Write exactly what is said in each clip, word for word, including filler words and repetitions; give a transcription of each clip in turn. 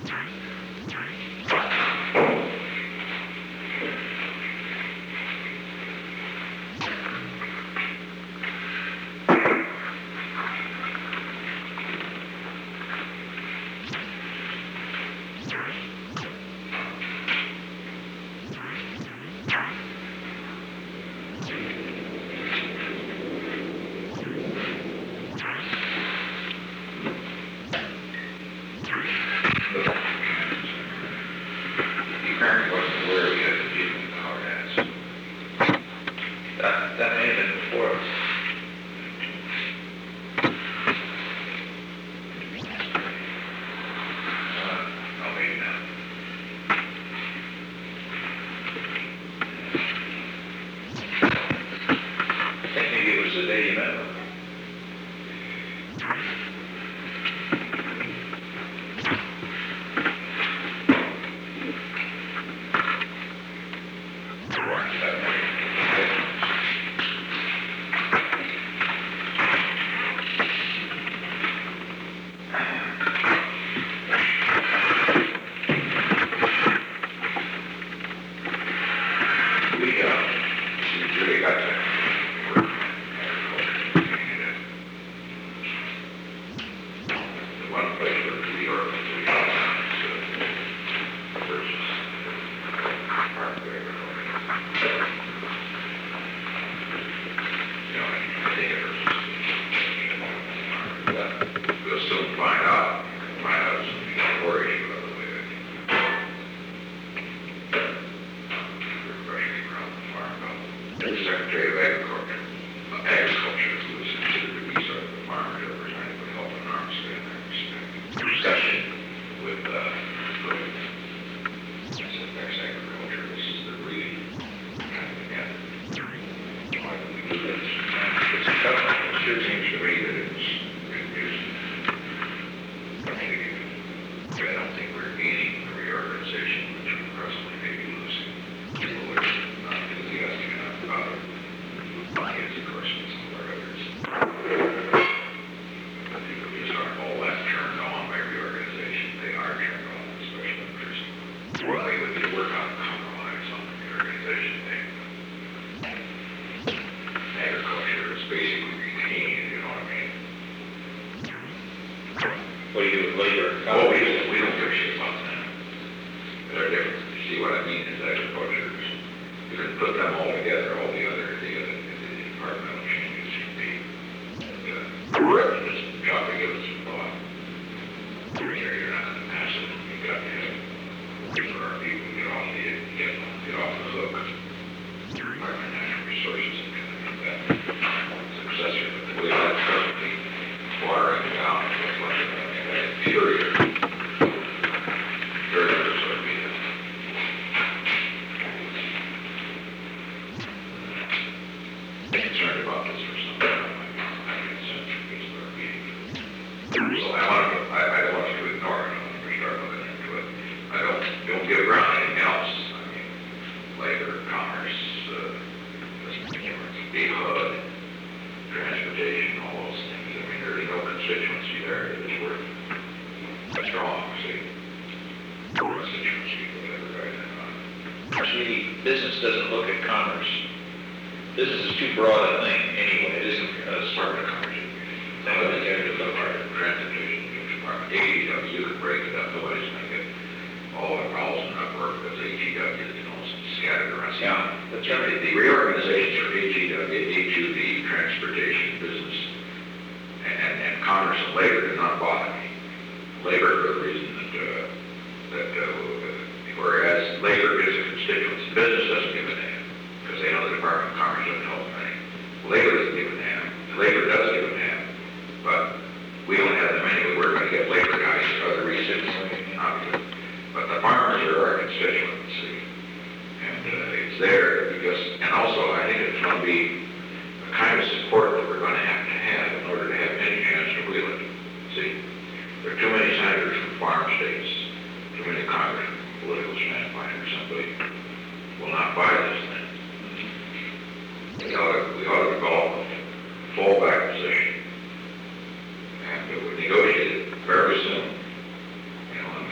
get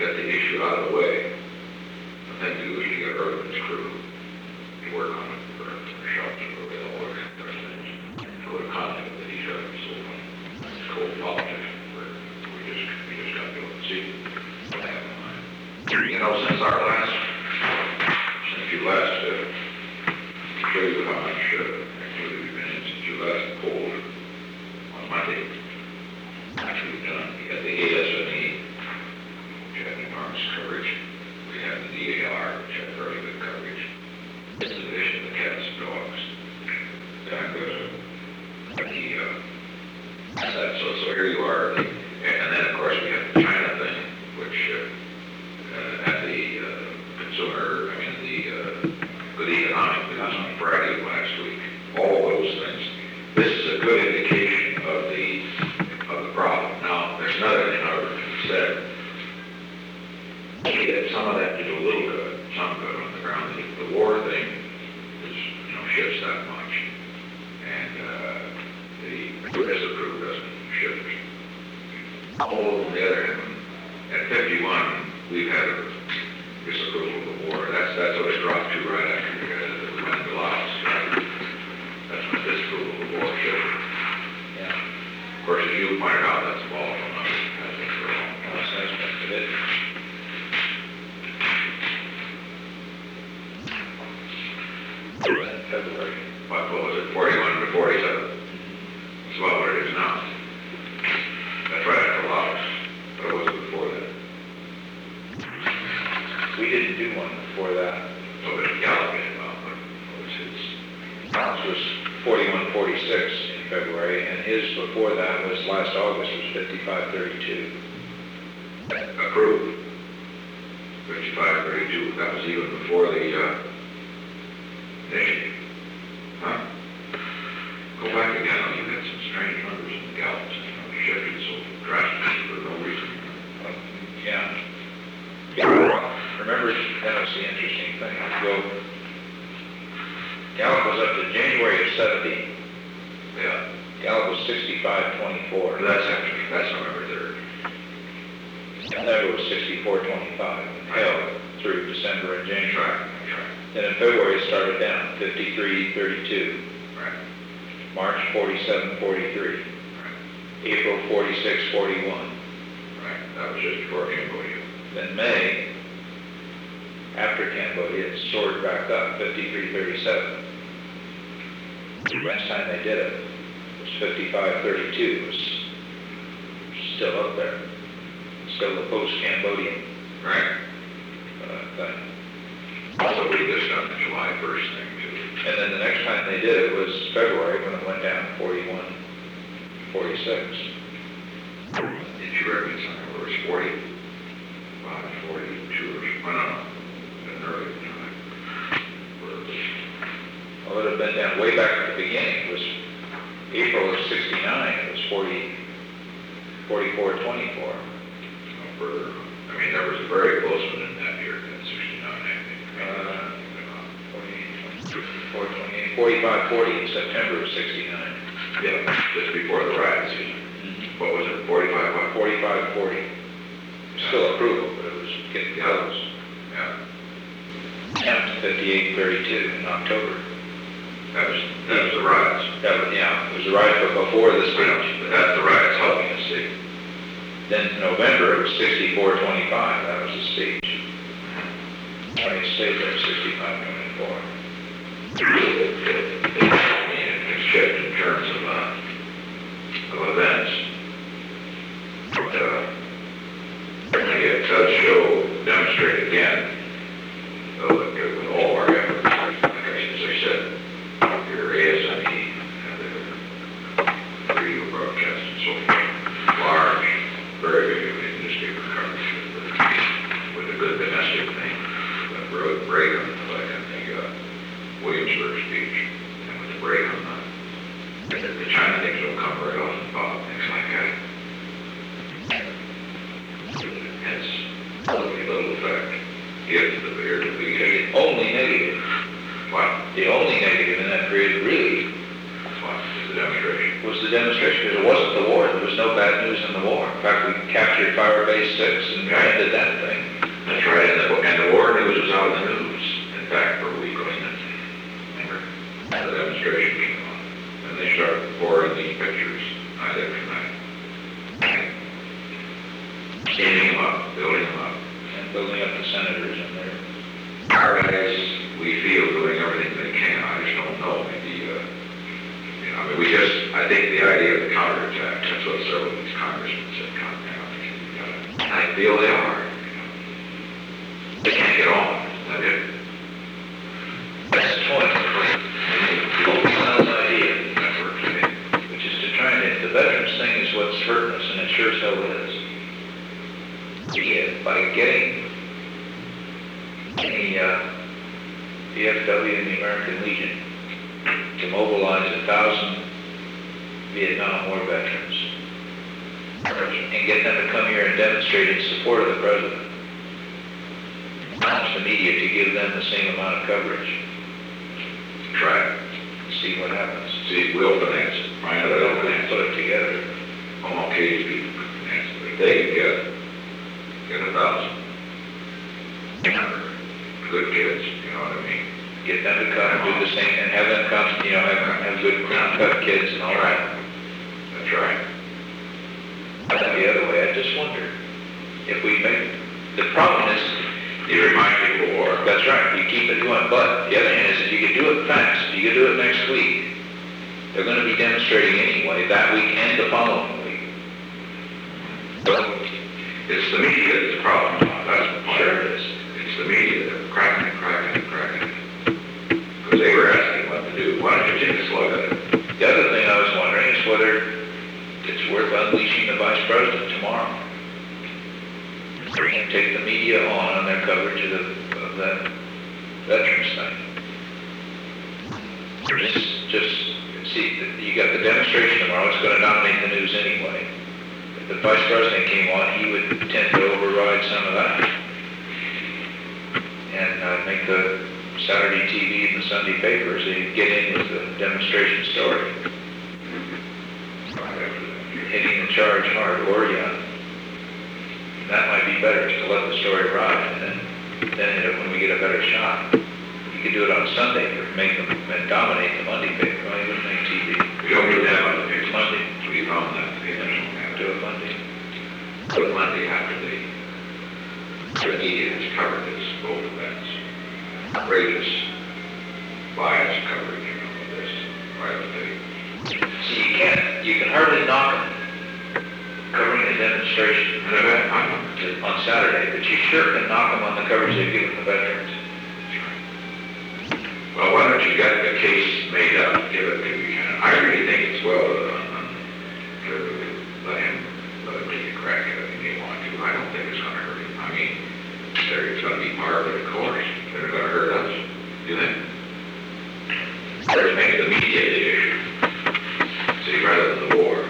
get the issue out of the way, the thing to do is to get Irvin's crew to work on it for, for shops where they all work their things, go to conflict with each other, so it's cold politics, where we just, we just got to be able to see what they have in mind. You know, since our last, since you last, uh, to show you how much uh, activity we've been in, since you last polled on Monday, actually we've done, we had the A S N E, which had enormous coverage. We had the D A R, which had very good coverage. In addition to the cats and dogs. And uh, the, uh, that, so, so here you are. The, and then, of course, we had the China thing, which uh, uh, at the uh, consumer, I mean, the uh, good economic news on Friday last week. All those things. This is a good indication of the of the problem. Now, there's another thing I said. That some of that did a little good, some good on the ground. The, the war thing is, you know, shifts that much, and uh, the disapprove doesn't shift. All on the other hand, at fifty-one, we've had a disapproval of the war. That's that's what it dropped to right after uh, we went to Laos. Right? That's when disapproval of the war shifted. Yeah. Of course, as you pointed out, that's a volatile number. That's a That's an aspect of it. February. What, what was it, forty-one to forty-seven? That's about what it is now. That's right after Laos, but it wasn't before that. We didn't do one before that. So it Galloping about what was his. Ours was forty-one forty-six in February, and his before that was last August was fifty-five thirty-two. Approved. fifty-five thirty-two, that was even before the, uh, initiative. Huh? Go back again, you had some strange numbers in the Gallups, you know, shifted so drastically for no reason. Um, yeah. Remember, that was the interesting thing. Go. Gallup was up to January of seventy. Yeah. Gallup was sixty-five twenty-four. That's actually, that's November third. And then it was sixty-four twenty-five. Held through December and January. That's right, that's right. Then in February it started down, fifty-three thirty-two. Right. March forty-seven forty-three. Right. April forty-six forty-one. Right. That was just before Cambodia. Then May, after Cambodia, it soared back up, fifty-three thirty-seven. The last time they did it was fifty-five thirty-two. It was still up there. Still the post-Cambodian Right. uh, thing. Also, we just done the July first thing too. And then the next time they did it was February when it went down to forty-one forty-six. Did you reckon something where it was forty-five, forty-two or something? I don't know. An early time. Where it was. Well, it would have been down way back at the beginning. It was April of sixty-nine. It was forty, forty-four twenty-four. No further. I mean, there was a very close one in that year, that sixty-nine, I think. Uh, forty-four twenty-eight, forty-five forty in September of sixty-nine. Yeah, just before the riot season. Mm-hmm. What was it, forty-five, what? forty-five forty. Still approval, but it was getting close. Yeah. Down to fifty-eight thirty-two in October. That was, that was the riots. That was, yeah, it was right but before the speech. But that's the riots helping us see. Then in November, it was sixty-four twenty-five. That was the speech. Twenty states at sixty-five twenty-four. I mean, it can shift in terms of, uh, of events. But, uh, certainly it does show, demonstrate again, though, that with all our efforts, like I, as I said, your A S M E and the radio broadcast and so forth, large, very big newspaper coverage with, with a good domestic thing, that road break on the, like, on the, uh, Williamsburg speech, and with the break on the, the, the China things don't come very often about things like that. It has only little effect if the beer to be The only negative, what, the only negative in that period really what is the demonstration? was the demonstration, because it wasn't the war. There was no bad news in the war. In fact, we captured Fire Base six and Right. ended that thing. That's right, and the, and the war news was out of the news, in fact, for a week, wasn't it? Remember? The demonstration came on, and they started pouring these pictures night after night. Standing them up, building them up. And building up the senators in there. Our guys, we feel, doing everything they can, I just don't know, maybe, uh, you know, I mean, we just, I think the idea of the counterattack, that's what several of these congressmen said, counterattack. And I feel they are. They can't get on, that it. That's the point. Open idea, which is to try and, the veterans thing is what's hurting us, and it sure as hell is. Yeah, by getting the uh, V F W and the American Legion to mobilize a thousand Vietnam War veterans and get them to come here and demonstrate in support of the president. Ask the media to give them the same amount of coverage. Try it. See what happens. See, we'll finance it. Find out They'll they'll finance put it. it together. I'm okay to be finance it. If they can get, get a thousand. Good kids, you know what I mean? Get them to come and do the same, and have them come, you know, have, have good clean-cut kids and all that. That's right. But the other way, I just wonder if we make, the problem is, You remind people or that's right, you keep it going, but the other hand is, if you could do it fast, you could do it next week, they're gonna be demonstrating anyway, that week and the following week. it's the media that's the problem. That's the point. Sure it is. It's the media that cracking it, cracking it, cracking it. Because they were asking what to do. Why don't you take a slug at it? The other thing I was wondering is whether it's worth unleashing the vice president tomorrow. And take the media on on their coverage of, the, of that veterans thing. Just, just, see, you got the demonstration tomorrow, it's gonna dominate the news anyway. If the vice president came on, he would tend to override some of that. And uh, make the Saturday T V and the Sunday papers, they get in with the demonstration story. Hitting the charge hard, or yeah. That might be better, just to let the story ride, and then, then when we get a better shot, you could do it on Sunday, or make them, and dominate the Monday paper, well, you wouldn't make T V. We don't do that on the paper. Monday. We found that. The initial have Do it Monday. Put Monday after the, the media has covered this, both events. Outrageous bias coverage, you know, of this, right of the, See, you can't, you can hardly knock them covering the demonstration an event, I know. on Saturday, but you sure can knock them on the coverage they've given the veterans. Well, why don't you get the case made up, give it to me? I really think it's well done, to let him, let him take a crack at it if he wants to. I don't think it's gonna hurt him. I mean, there- it's gonna be part of it, of course. They're gonna hurt us, do you think? Let's make it the media the issue. See, rather than the war.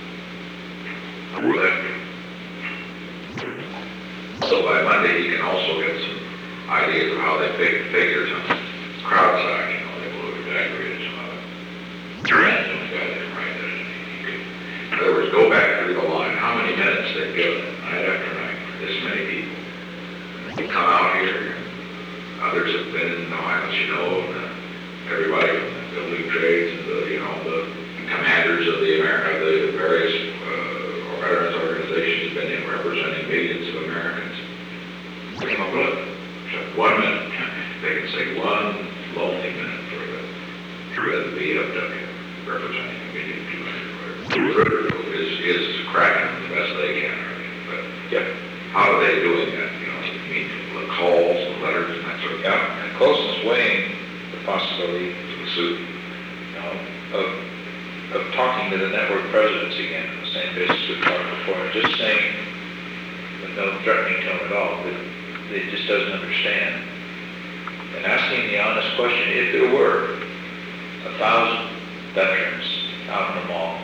So by Monday, you can also get some ideas of how they fig- figures on crowd size, you know, they will have exaggerated some of it. Durant, the guy that can write this, he could, in other words, go back through the line, how many minutes they've given, night after night, for this many people. You come out here, others have been in the violence, you know, and uh, everybody from the building trades and the, you know, the commanders of the America, the various uh, veterans organizations have been in representing millions of Americans. Come up with just one minute. They can say one lonely minute for the for the V F W representing a million people. Is is cracking the best they can, right? But Yep. how are they doing that? You know, I mean, the calls, the letters, and that sort of thing. Yeah, and Colson's weighing the possibility To the suit. you know, of, of talking to the network presidents again on the same basis we talked before, and just saying, with no threatening tone at all, that it just doesn't understand. And asking the honest question, if there were a thousand veterans out in the mall,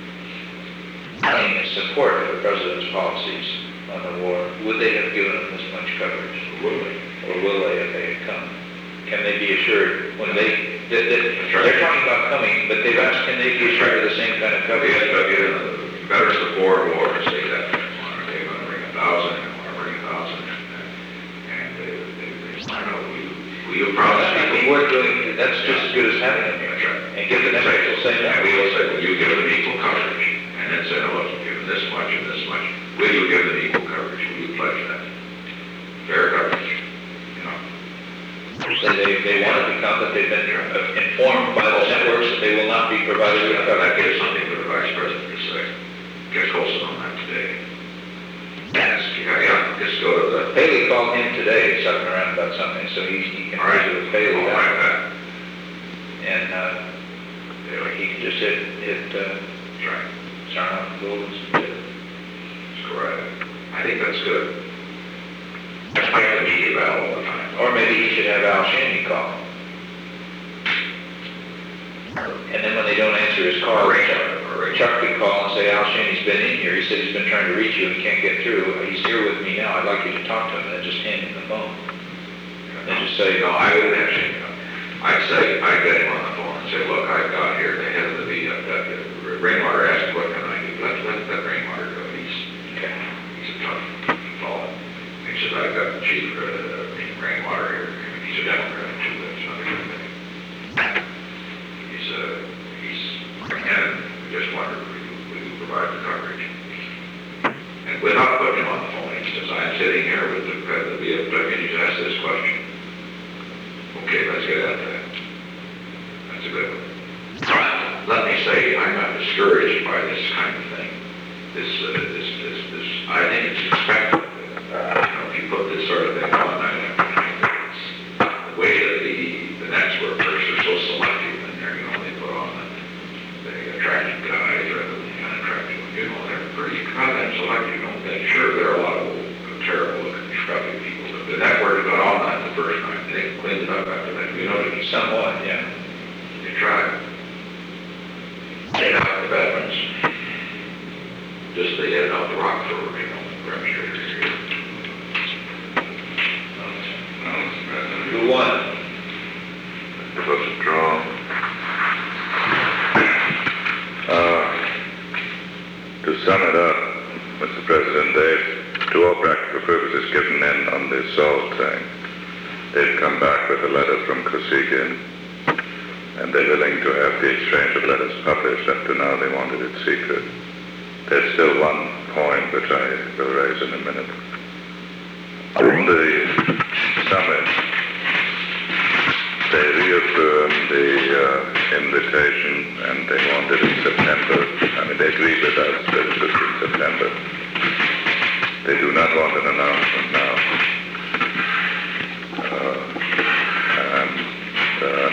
in support of the president's policies on the war, would they have given them this much coverage? Will they? Or will they if they had come? Can they be assured when they, that, that, That's right. they're talking about coming, but they've asked, can they be assured of the same kind of The coverage? V F W, veterans of war and war say that they want to, they're gonna bring a thousand, they want to bring a thousand, and, and they, they, they, I know, we, we have promised I people. mean, we're doing, that's just as good as having them here. That's right. And give them the same. And we will say, well, you give them equal coverage, and then say, no, look, you give them this much and this much, will you give them equal coverage, will you pledge that? Fair coverage, you know? So they, they want it to come that they've been uh, informed by the networks that they will not be provided with Yeah, coverage. that gives something for the vice president to say. Get Colson on that today. Yes, yeah, yeah, just go to the. Haley called him today, talking around about something, so he, he can All right, visit with Haley. I'll about like it. that. And, uh, Yeah, he can just hit, hit, uh, that's right. turn on the gold and submit it. That's correct. I think that's good. That's like the media battle all the time. Or maybe he should have Al Shaney call. And then when they don't answer his call, Or Ray Chuck, Charter, or Ray Chuck could call and say, Al Shaney's been in here. He said he's been trying to reach you and can't get through. He's here with me now. I'd like you to talk to him. And then just hand him the phone. And just say, No, I wouldn't actually, I'd say, I'd get him on the phone and say, look, I've got here the head of the, uh, uh, Rainwater asked, what can I do? Let, let that Rainwater go. He's, okay. he's a tough fellow. He said, I've got the chief, uh, Rainwater here. He's a Democrat too, that's not a good thing. He's, uh, he's, and we just wondered, will you, will you provide the coverage? And without putting him on the phone, he says, I'm sitting here with the, uh, the V F W, and he's asked this question. Okay, let's get at that. That's a good one. Let me say, I'm not discouraged by this kind of thing. This, uh, this, this, this, I think it's expected. Uh, you know, if you put this sort of thing on, I think it's the way that the, the networks are so selective, and they're, you know, they put on the, the attractive guys rather than the unattractive ones. You know, they're pretty goddamn selective, don't they? Sure, there are a lot of terrible looking, scruffy people, but the network got on that the first time. They cleaned it up after that. You know, it's Somewhat, yeah. they tried. They out the veterans. Just they had out the rock for, you know, demonstrators here. Who won? It was a draw. Uh, to sum it up, Mister President, they've, to all practical purposes, given in on the assault thing. They've come back with a letter from Kosygin, and they're willing to have the exchange of letters published. Up to now, they wanted it secret. There's still one point which I will raise in a minute. On the summit, they reaffirmed the uh, invitation, and they want it in September. I mean, they agreed with us that it should be in September. They do not want an announcement now. Uh, and uh,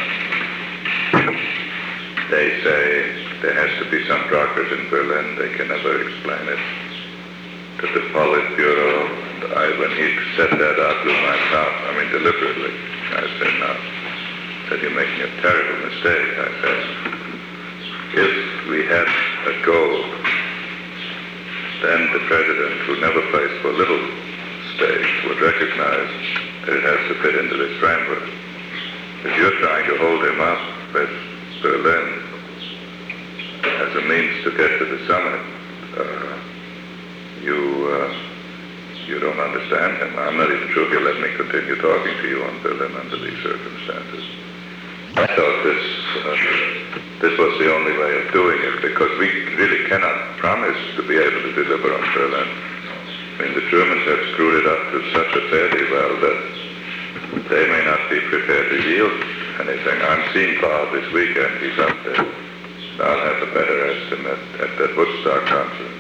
they say there has to be some progress in Berlin. They can never explain it to the Politburo. And I, when he set that up with my mouth, I mean deliberately, I said, no. I said, you're making a terrible mistake. I said, if we had a goal, then the president, who never plays for little states, would recognize that it has to fit into this framework. If you're trying to hold him up with Berlin as a means to get to the summit, uh, you uh, you don't understand him. I'm not even sure he'll let me continue talking to you on Berlin under these circumstances. I thought this uh, this was the only way of doing it, because we really cannot promise to be able to deliver on Berlin. I mean, the Germans have screwed it up to such a fairly well that they may not be prepared to yield anything. I'm seeing Paul this weekend. He's up there. I'll have a better estimate at that Woodstock conference.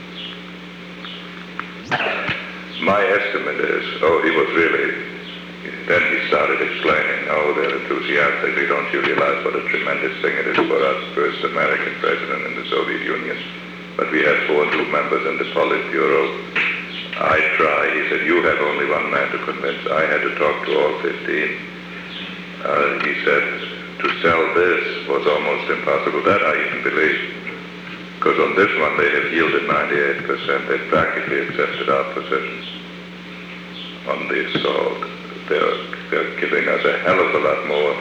My estimate is, oh, he was really, then he started explaining, oh, they're enthusiastic, they don't you realize what a tremendous thing it is for us, first American president in the Soviet Union. But we had four new members in the Politburo. I try, he said, you have only one man to convince. I had to talk to all fifteen. Uh, he said, to sell this was almost impossible. That I even believe. Because on this one they have yielded ninety-eight percent. They practically accepted our positions on the assault. They're, they're giving us a hell of a lot more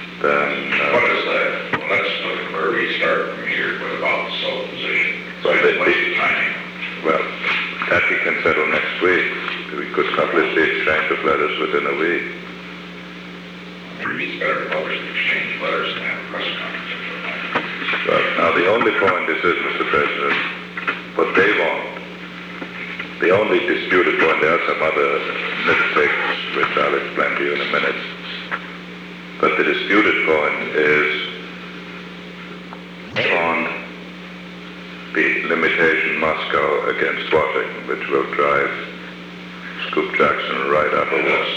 than... Uh, What is that? Well, let's look where we start from here. What about the sole position? Well, they, the, What's the timing? well, that we can settle next week. We could publish the exchange of letters within a week. Maybe it's better to publish the exchange letters and have a press conference. Well, now the only point is this, Mister President, what they want, the only disputed point, there are some other nitpicks which I'll explain to you in a minute, but the disputed point is on the limitation Moscow against Washington, which will drive Scoop Jackson right up a wall.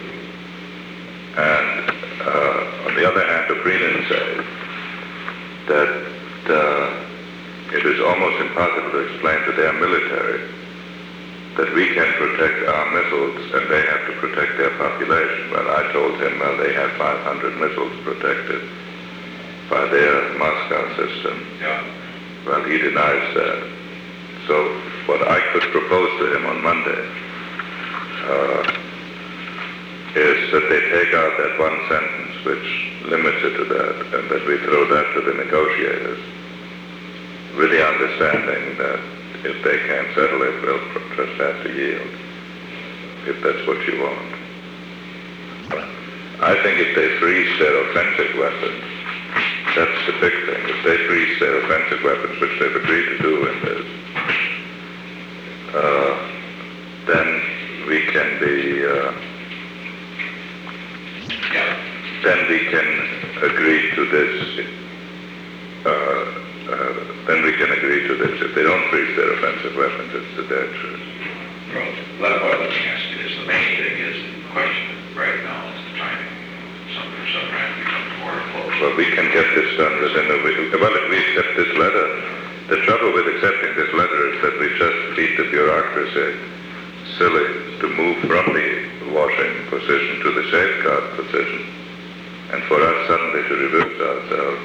And uh, on the other hand, the Brennan says that uh, it is almost impossible to explain to their military that we can protect our missiles and they have to protect their population. Well, I told him, well, they have five hundred missiles protected by their Moscow system. Yeah. Well, he denies that. So what I could propose to him on Monday uh, is that they take out that one sentence which limits it to that, and that we throw that to the negotiators, with the understanding that if they can't settle it, they'll just have to yield, if that's what you want. I think if they freeze their offensive weapons, that's the big thing. If they freeze their offensive weapons, which they've agreed to do in this, uh, then we can be, uh, Yeah. then we can agree to this, uh, uh, then we can agree to this. If they don't freeze their offensive weapons, it's the dead truth. Well, let what let me ask you this. The main thing is the question right now is the timing. Something, some have become more close. Well, we can get this done within a week. Well, if we accept this letter, the trouble with accepting this letter is that we just beat the bureaucracy silly to move from the Washington position to the safeguard position. And for us suddenly to reverse ourselves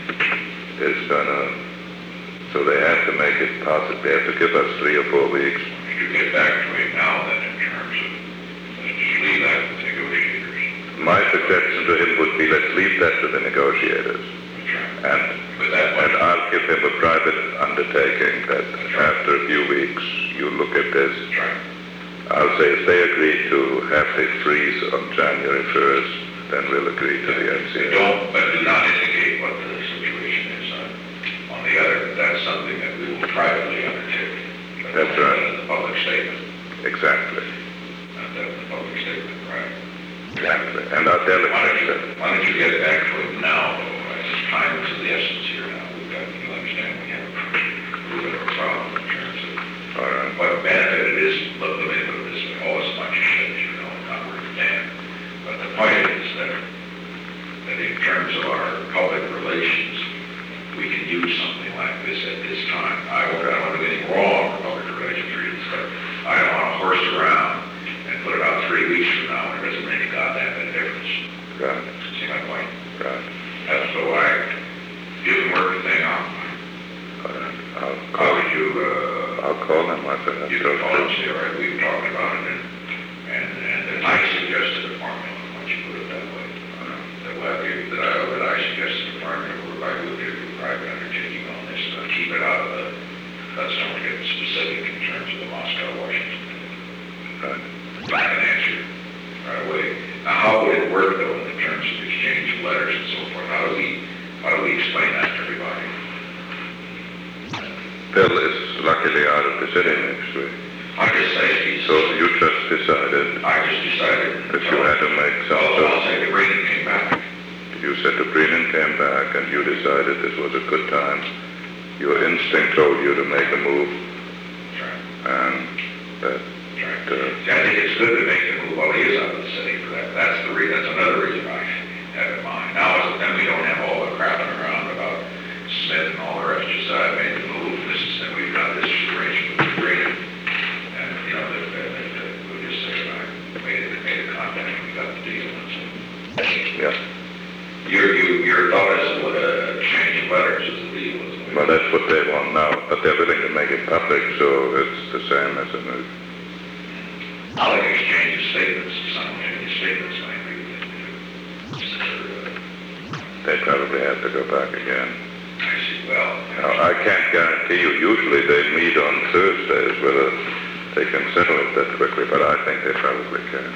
is gonna, so they have to make it possible. They have to give us three or four weeks. If you get back to it now, then in terms of, let's just leave that with negotiators. My suggestion to him would be, let's leave that to the negotiators. That's right. And, But that and one, I'll give him a private undertaking that after a few weeks, you look at this. that's right. I'll say if they agree to have the freeze on January first, then we'll agree to the N C But A. don't, but do not indicate what the situation is on, on the other. That's something that we will privately undertake. That's right. That's the public statement. Exactly. That's the public statement, right? Exactly. And I'll tell him Why don't you, that. why don't you get it back to him now, though? It's time is of the essence here now. We've got, you understand, we have a little bit of a problem in terms of All right. what benefit it is, let let me put it this way, all as much shit, you know, not worth a damn. But the point is that, that in terms of our public relations, we can use something like this at this time. I don't I don't want to do anything wrong with public relations reasons, but I don't want to horse around and put it out three weeks from now, and it doesn't make a goddamn bit of difference. Right. See my point? Right. That's so I, you can work the thing out. All right. I'll How call, would you, uh, I'll call him. I said, I'll you go can call and through. say, all right, we've talked about it, and, and, and then I suggested a formula, why don't you put it that way? That I, that I, that I suggested a formula where I would do a private undertaking on this, uh, keep it out of the, let's don't get specific in terms of the Moscow, Washington. Right. I can answer right away. Now, how would it work, though, in terms of exchange of letters and so forth? How do we, how do we explain that to everybody? Bill is luckily out of the city next week. I just say, he's, So you just decided I just decided. that you had to make some Well, sort I'll of, say the Reagan came back. you said the Brennan came back and you decided this was a good time. Your instinct told you to make a move, That's right. and that, That's right. uh, See, I think it's good to make the move while he is out of the city for that. That's the re, that's another reason I have in mind. Now, then we don't have all the crapping around about Smith and all the rest. Just I made the move. This is, and we've got this arrangement with Reagan. And, you know, that, that, that, that we just said, I made it, made a contact, and we got the deal. And so, yeah. your, you, your thought is what a change of letters is the deal, isn't it? Well, that's what they want now, but they're willing to make it public, so it's the same as a move. I like exchange of statements, simultaneous statements, I agree with that. They probably have to go back again. I see. Well, Now, I can't guarantee you, usually they meet on Thursdays whether they can settle it that quickly, but I think they probably can.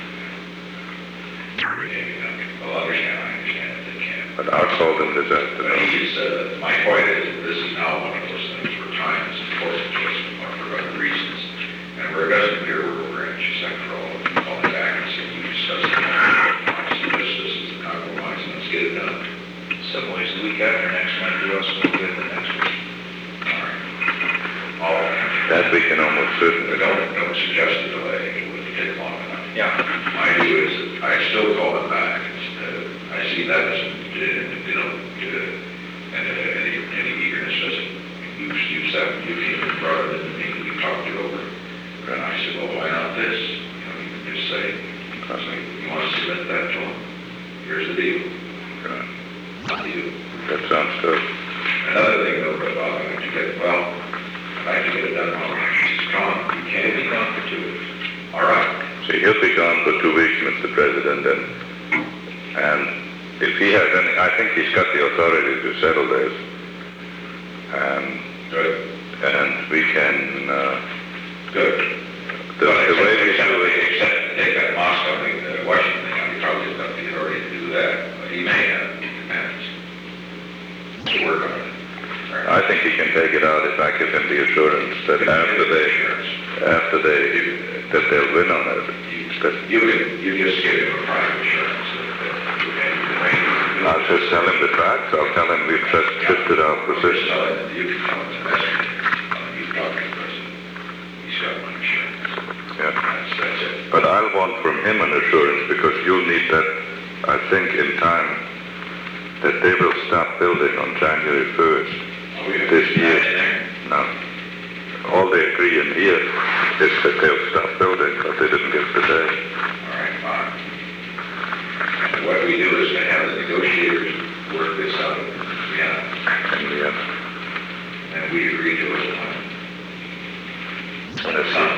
maybe not. Well, I understand, I understand that they can. But I'll call them this But afternoon. he's, uh, my point is, this is now one of those things where time is important to us for other reasons. And where it doesn't appear we're anxious after all, falling back and saying, we discussed it. This, this is the compromise, and let's get it done. Some ways the week after next might do us no good the next week. All right. All That we can almost But certainly. don't, don't suggest a delay, it wouldn't take long enough. Yeah. My view is that I still call it back. It's, uh, I see that as, uh, you know, uh, and uh, any, any eagerness doesn't use, use that, you came and brought it in to me, we talked it over. And I said, well, why not this? You know, you can just say, say, you want to submit that to them? Here's the deal. Right. Deal. That sounds good. Another thing though, but Bob, I'd like to get, well, I'd like to get it done while he's gone. You can't be gone for two weeks. All right. See, he'll be gone for two weeks, Mister President, and, and if he has any, I think he's got the authority to settle this. And, Good. and we can, uh, Good. the, the way we do it, Except to take that Moscow thing, the Washington thing, he probably has got the authority to do that, but he may have, it depends. To work on it. I think he can take it out if I give him the assurance that after they, after they, that they'll win on it. That You can, you just give him a private assurance that, that you can, you I'll just tell him the facts. I'll tell him we've just shifted our position. You can tell him the message. You talk to the president. He's got one assurance. Yeah. That's, that's it. But I'll want from him an assurance because you'll need that, I think, in time, that they will stop building on January first Oh, we have this that year. in there? Now, all they agree in here is that they'll stop building, but they didn't give the day. All right, fine. And what we do is to have the negotiators work this out in Vienna, In the end. and we agree to it. And it's not.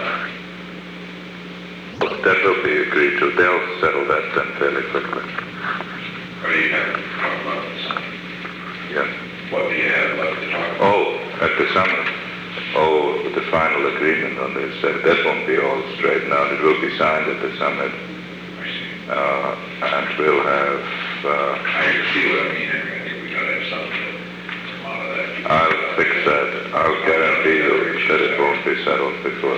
That will be agreed to. They'll settle that then fairly quickly. Or do you have to talk about this? Yes. What do you have left to talk about? Oh, at the summit. Oh, the final agreement on this, uh, that won't be all straightened out. It will be signed at the summit. I see. Uh, and we'll have, uh, I see what I mean, Henry. I think we gotta have something to come out of that. I'll fix that. I'll guarantee you that it won't be settled before.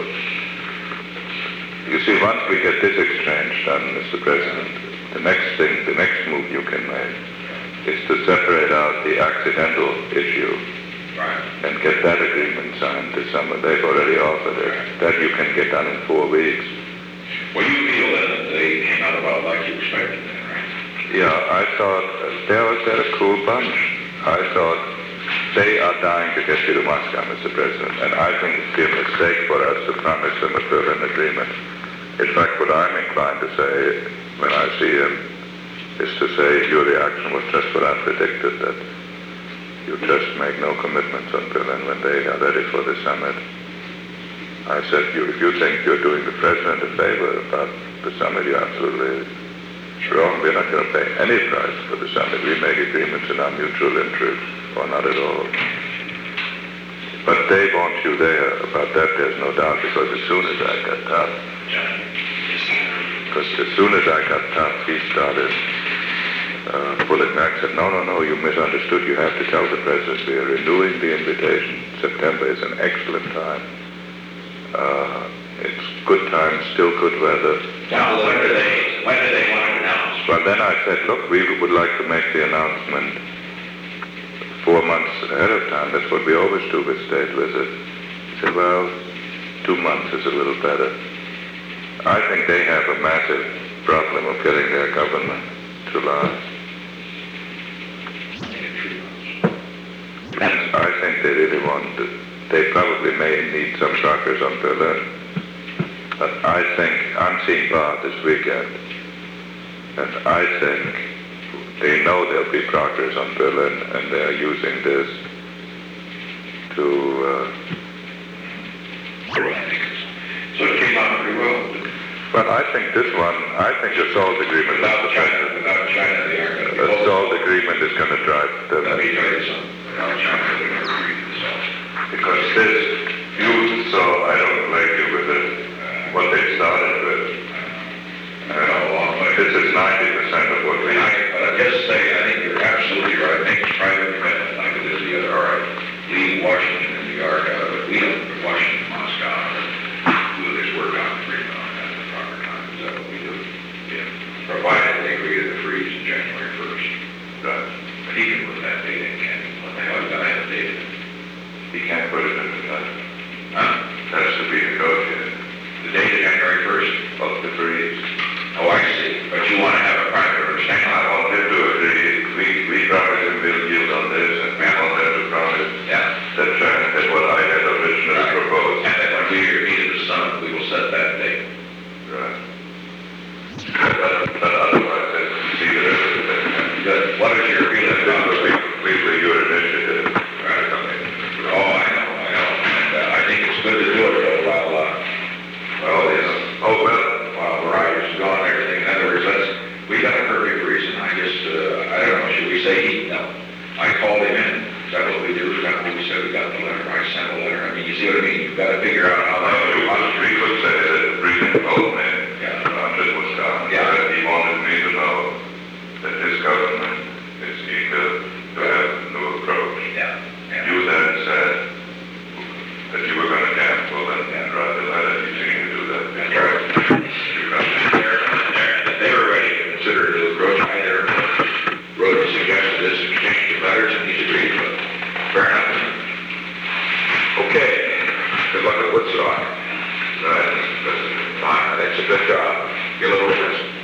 You see, once we get this exchange done, Mister President, the next thing, the next move you can make is to separate out the accidental issue Right. and get that agreement signed this summer. They've already offered it. That you can get done in four weeks. Well, you feel that they came out about like you expected then, right? Yeah, I thought, uh, they're, they're a cool bunch. I thought they are dying to get you to Moscow, Mister President, and I think it'd be a mistake for us to promise them a Berlin agreement. In fact, what I'm inclined to say when I see him is to say your reaction was just what I predicted, that you just make no commitments on Berlin when they are ready for the summit. I said, you, if you think you're doing the president a favor about the summit, you're absolutely wrong. We're not going to pay any price for the summit. We make agreements in our mutual interest, or not at all. But they want you there. About that, there's no doubt, because as soon as I got tough, because as soon as I got tough, he started uh, pulling back, said, no, no, no, you misunderstood. You have to tell the president we are renewing the invitation. September is an excellent time. Uh, it's good time, still good weather. Now, when do they, when do they want to announce? Well, then I said, look, we would like to make the announcement four months ahead of time. That's what we always do with state visits. He said, well, two months is a little better. I think they have a massive problem of getting their government to last. And I think they really want to, they probably may need some shockers on Berlin. But I think, I'm seeing Barr this weekend, and I think they know there'll be progress on Berlin, and they're using this to, uh, So it came out pretty well. well, I think this one, I think the SALT agreement, Without China, without China, they aren't going to be. the SALT agreement is going to drive Let them. me tell you something. I'll try to get it read this out. Because this, you saw, I don't like you with it, what they started with. I know a long way. This is ninety percent of what I we, mean, I, but I just say, I think you're absolutely right. I think it's private commitment, like it is the other, all right. Leave Washington in the yard, uh, but we don't, put Washington, Moscow, do this work on the agreement on that at the proper time. Is that what we do? Yeah. Provided they agree to the freeze in January first. right, But he can put that date in, can't he? What the hell, he's gotta have a date in. he can't put it in the time. Huh? It has to be negotiated. The date of January first? Of the freeze. Oh, I see. But you wanna have a private understanding. I want him to agree, we, we promised him we'll yield on this, and we want them to promise Yeah. that, uh, that what I had originally Right. proposed. And then when we agree to the summit, we will set that date. Right. But, but otherwise, it's see the rest of it. Good. What is your feeling This about would be it? completely your initiative. Right. Oh, I know, I know. And uh, I think it's good to do it though while, uh, well, it's, Oh, well, while Verizon's gone and everything. In other words, let's, we got a perfect reason. I just, uh, I don't know, should we say he? No. I called him in. Is that what we do? Is that what we said? We got the letter. I sent a letter. I mean, you see what I mean? You've got to figure out how no, that we could, we could say that the freezing cold man, Yeah. uh, this was done. Yeah. That he wanted me to know that his government is eager to have a new approach. Yeah. Yeah. You then said that you were gonna cancel and and write the letter, you seem to do that. That's right. You got it. There, there, that they were ready to consider a new approach. I there wrote and suggested this exchange of letters and he's agreed to it. Fair enough. Okay. Good luck at Woodstock. Right, that's it. Fine. That's a good job. Get a little rest.